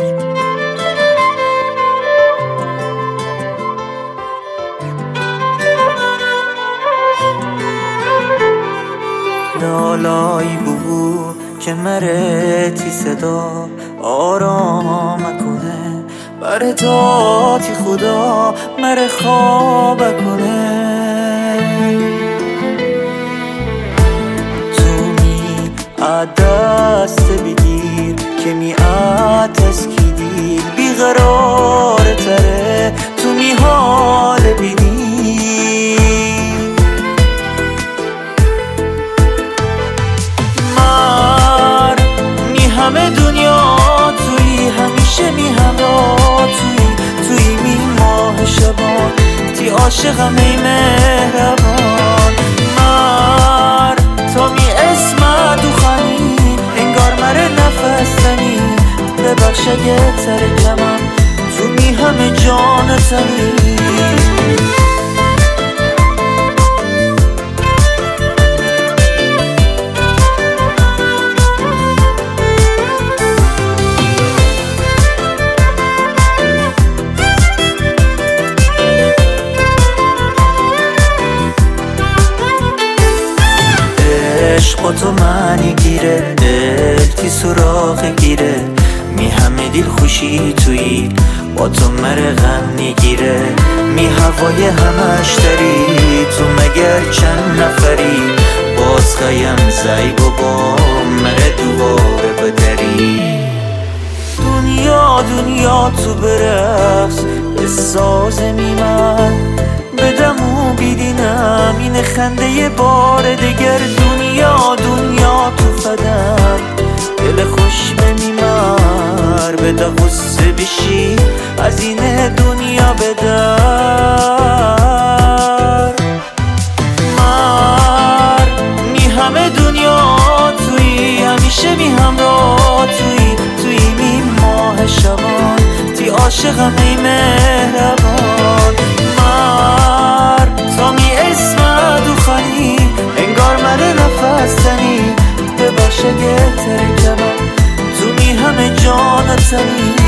لالایی بو که مرتی صدا آرام کنه بر داتی خدا مره خواب کنه تو می دست بگیر که می تسکیدی بیقرار تره تو می حال بینی همه دنیا توی همیشه می همراه توی می ماه شبان تی عاشقم ای مهربان مر تا می اسمت و خانی انگار مره نفستنی ببخش اگه ترکمم تو می همه جان تنی عشق تو معنی گیره دل تی سراغ گیره می همه دل خوشی تویی با تو مره غم میگیره می هوای همش داری تو مگر چند نفری باز خیم زیب و با مره دوباره بدری دنیا تو برقص به ساز میمن بدم و بیدینم این خنده یه بار دگر دنیا تو فدم دل خوش بمیمر بده غصه بشی از این دنیا بدر مر می همه دنیا توی همیشه می همراه توی می ماه شبان تی عاشقم ای مهربان مر تا می اسمت و خانی انگار مره نفستنی ببخش اگه ترکمم تو می همه جان تنی